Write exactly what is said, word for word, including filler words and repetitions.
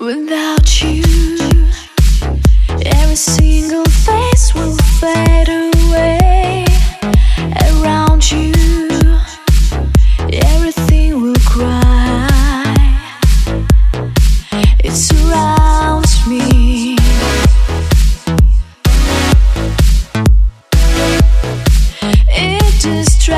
Without you, every single face will fade away. Around you, everything will cry. It surrounds me. It distracts